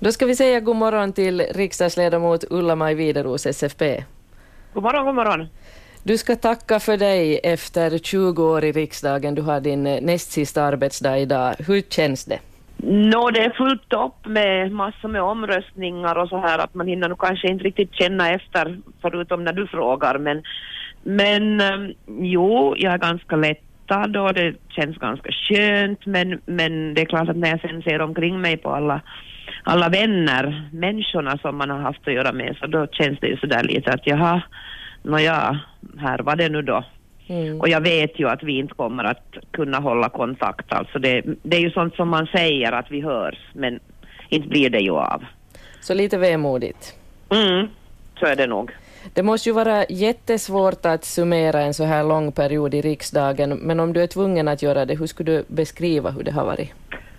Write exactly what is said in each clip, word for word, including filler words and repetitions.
Då ska vi säga god morgon till riksdagsledamot Ulla-Maj Wideros, S F P. God morgon, god morgon. Du ska tacka för dig efter tjugo år i riksdagen. Du har din näst sista arbetsdag idag. Hur känns det? Nå, det är fullt upp med massor med omröstningar och så här att man hinner nog kanske inte riktigt känna efter förutom när du frågar. Men, men jo, jag är ganska lättad och det känns ganska skönt. Men, men det är klart att när jag sen ser omkring mig på alla, alla vänner, människorna som man har haft att göra med, så då känns det ju sådär lite att jaha, nåja, här var det nu då. Mm. Och jag vet ju att vi inte kommer att kunna hålla kontakt. Alltså det, det är ju sånt som man säger att vi hörs, men inte blir det ju av. Så lite vemodigt. Mm, så är det nog. Det måste ju vara jättesvårt att summera en så här lång period i riksdagen, men om du är tvungen att göra det, hur skulle du beskriva hur det har varit?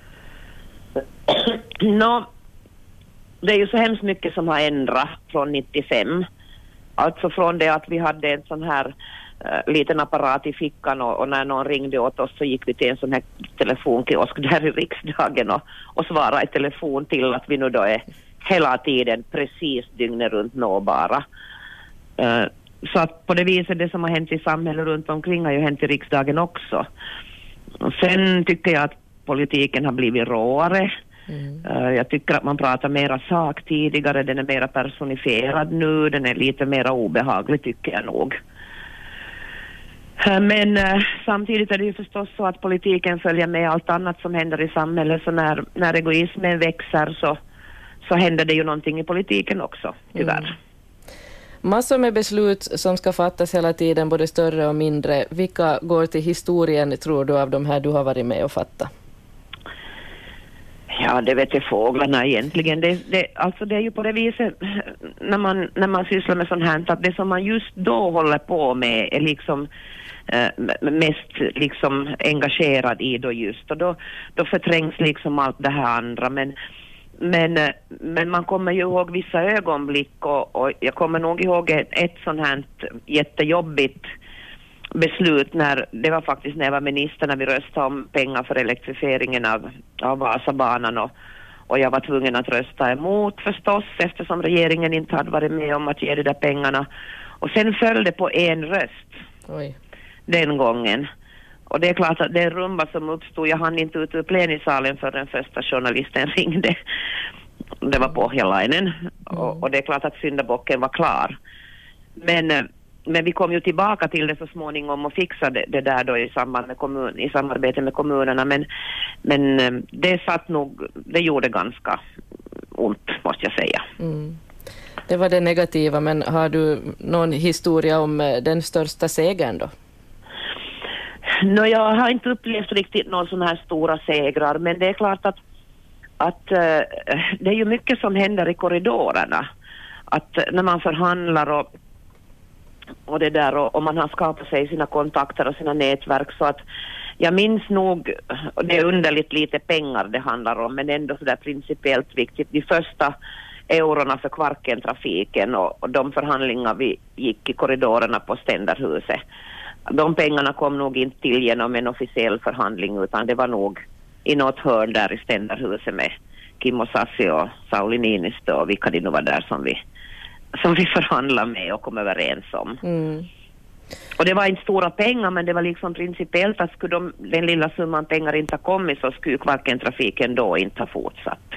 Nå, det är ju så hemskt mycket som har ändrat från nittiofem. Alltså från det att vi hade en sån här uh, liten apparat i fickan och, och när någon ringde åt oss så gick vi till en sån här telefonkiosk där i riksdagen och, och svarade i telefon till att vi nu då är hela tiden precis dygnet runt nåbara. Uh, så att på det viset det som har hänt i samhället runt omkring har ju hänt i riksdagen också. Och sen tycker jag att politiken har blivit råare. Mm. Uh, jag tycker att man pratar mera sak tidigare, den är mera personifierad nu, den är lite mera obehaglig tycker jag nog. Uh, men uh, samtidigt är det ju förstås så att politiken följer med allt annat som händer i samhället, så när, när egoismen växer så, så händer det ju någonting i politiken också, tyvärr. Mm. Massor med beslut som ska fattas hela tiden, både större och mindre. Vilka går till historien tror du av de här du har varit med och fatta? Ja, det vet jag fåglarna egentligen. Det, det, alltså det är ju på det viset när man, när man sysslar med sånt här att det som man just då håller på med är liksom eh, mest liksom engagerad i då just. Och då, då förträngs liksom allt det här andra. Men, men, men man kommer ju ihåg vissa ögonblick och, och jag kommer nog ihåg ett, ett sånt här jättejobbigt beslut när det var faktiskt när jag var minister när vi röstade om pengar för elektrifieringen av, av Vasabanan och, och jag var tvungen att rösta emot förstås eftersom regeringen inte hade varit med om att ge de där pengarna och sen föll det på en röst. Oj. Den gången och det är klart att det är rumba som uppstod, jag hann inte ut ur plenisalen för den första journalisten ringde, det var Pohjalainen mm. och, och det är klart att syndabocken var klar men Men vi kom ju tillbaka till det så småningom och fixade det där då i samband med kommun, i samarbete med kommunerna. Men, men det satt nog, det gjorde ganska ont måste jag säga. Mm. Det var det negativa, men har du någon historia om den största segern då? No, jag har inte upplevt riktigt några sådana här stora segrar, men det är klart att, att uh, det är ju mycket som händer i korridorerna. Att när man förhandlar och och det där och, och man har skapat sig sina kontakter och sina nätverk så att jag minns nog, och det är underligt lite pengar det handlar om men ändå så där principiellt viktigt, de första eurorna för Kvarkentrafiken och, och de förhandlingar vi gick i korridorerna på Ständerhuset, de pengarna kom nog inte till genom en officiell förhandling utan det var nog i något hörn där i Ständerhuset med Kimmo Sassi och Sauli Niinistö och vilka det nu var där som vi som vi förhandlade med och kom överens om. Mm. Och det var inte stora pengar men det var liksom principiellt att skulle de, den lilla summan pengar inte ha kommit så skulle Kvarkentrafiken då inte ha fortsatt.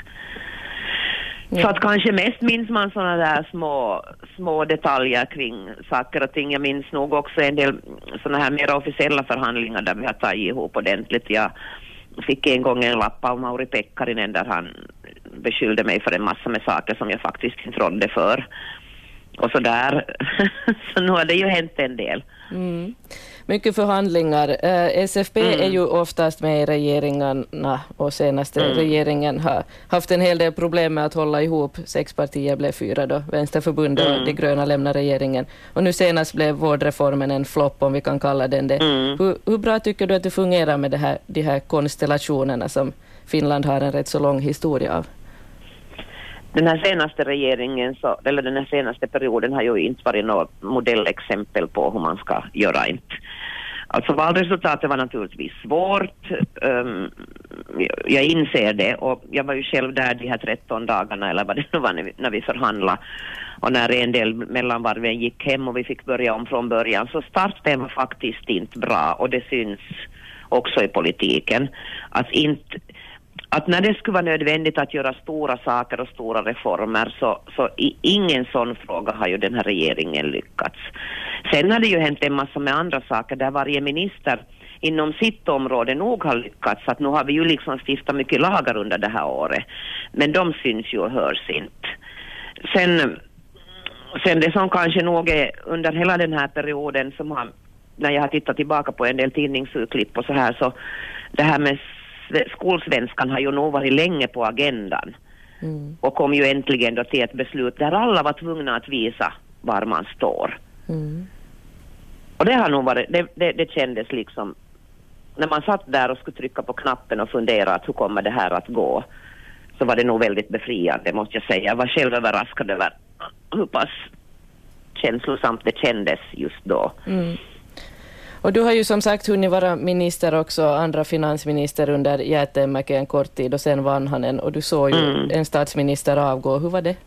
Mm. Så att kanske mest minns man sådana där små, små detaljer kring saker och ting. Jag minns nog också en del sådana här mer officiella förhandlingar där vi har tagit ihop ordentligt. Jag fick en gång en lapp av Mauri Pekkarinen där han beskyllde mig för en massa med saker som jag faktiskt inte rådde för. Och så där. Så nu har det ju hänt en del. Mm. Mycket förhandlingar. Eh, S F P mm. är ju oftast med i regeringarna och senaste mm. regeringen har haft en hel del problem med att hålla ihop. Sex partier blev fyra då. Vänsterförbundet mm. och de gröna lämnar regeringen. Och nu senast blev vårdreformen en flopp om vi kan kalla den det. Mm. Hur, hur bra tycker du att det fungerar med det här, de här konstellationerna som Finland har en rätt så lång historia av? Den här senaste regeringen, så, eller den här senaste perioden har ju inte varit något modellexempel på hur man ska göra inte. Alltså valresultatet var naturligtvis svårt, um, jag inser det, och jag var ju själv där de här tretton dagarna eller vad det nu var när vi, när vi förhandlade, och när en del mellanvarven gick hem och vi fick börja om från början, så starten var faktiskt inte bra, och det syns också i politiken att inte att när det skulle vara nödvändigt att göra stora saker och stora reformer, så, så i ingen sån fråga har ju den här regeringen lyckats. Sen har det ju hänt en massa med andra saker där varje minister inom sitt område nog har lyckats. Att nu har vi ju liksom stiftat mycket lagar under det här året, men de syns ju och hörs inte. Sen, sen det som kanske nog är under hela den här perioden som har, när jag har tittat tillbaka på en del tidningsurklipp och så här, så det här med skolsvenskan har ju nog varit länge på agendan, mm. och kom ju äntligen då till ett beslut där alla var tvungna att visa var man står. Mm. Och det har nog varit, det, det, det kändes liksom, när man satt där och skulle trycka på knappen och fundera att hur kommer det här att gå, så var det nog väldigt befriande, måste jag säga. Jag var själv överraskad över hur pass känslosamt det kändes just då. Mm. Och du har ju som sagt hunnit vara minister också, andra finansminister under Jäätteenmäki en kort tid, och sen vann han en, och du såg ju mm. en statsminister avgå. Hur var det?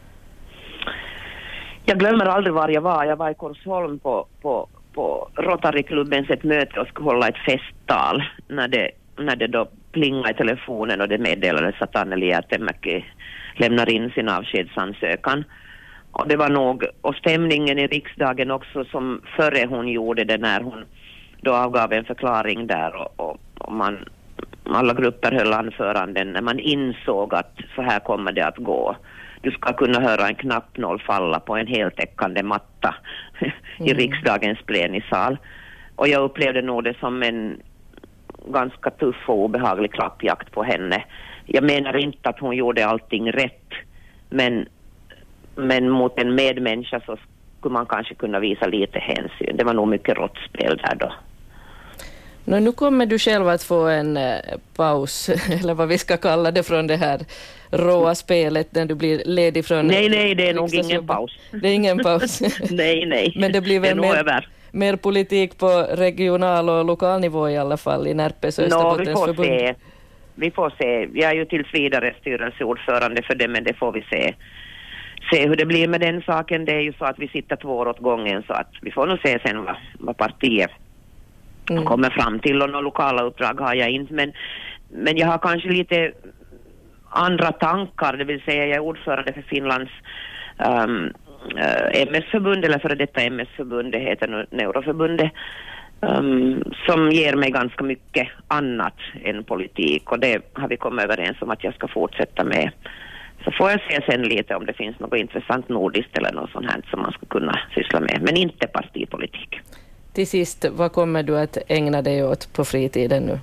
Jag glömmer aldrig var jag var. Jag var i Korsholm på, på, på Rotary-klubbens ett möte och skulle hålla ett festtal när det, när det då plingade i telefonen och det meddelades att Anneli Jäätteenmäki lämnar in sin avskedsansökan. Och det var nog, och stämningen i riksdagen också, som före hon gjorde det, när hon då avgav en förklaring där, och, och, och man, alla grupper höll anföranden, när man insåg att så här kommer det att gå. Du ska kunna höra en knappnål falla på en heltäckande matta i mm. riksdagens plenisal. Och jag upplevde nog det som en ganska tuff och obehaglig klappjakt på henne. Jag menar inte att hon gjorde allting rätt, men Men mot en medmänniska så skulle man kanske kunna visa lite hänsyn. Det var nog mycket råttspel där då. Nå, nu kommer du själv att få en eh, paus, eller vad vi ska kalla det, från det här råa spelet när du blir ledig från... Nej, nej, det är nog ingen paus. Det är ingen paus. nej, nej. Men det blir väl det mer, mer politik på regional och lokal nivå i alla fall i Närpes och Österbottens förbund. Vi får se. Vi får se. Jag är ju tills vidare styrelseordförande för det, men det får vi se. Se hur det blir med den saken. Det är ju så att vi sitter två år åt gången, så att vi får nog se sen vad, vad partiet mm. kommer fram till, och några lokala uppdrag har jag inte, men, men jag har kanske lite andra tankar, det vill säga jag är ordförande för Finlands um, uh, M S-förbund, eller för detta M S-förbund, det heter nu Neuroförbundet, um, som ger mig ganska mycket annat än politik, och det har vi kommit överens om att jag ska fortsätta med. Så får jag se sen lite om det finns något intressant nordiskt eller något sånt här som man ska kunna syssla med. Men inte partipolitik. Till sist, vad kommer du att ägna dig åt på fritiden nu?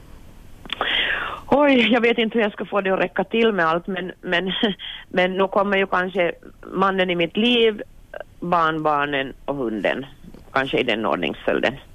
Oj, jag vet inte hur jag ska få det att räcka till med allt. Men, men, men nu kommer ju kanske mannen i mitt liv, barnbarnen och hunden. Kanske i den ordningsföljden.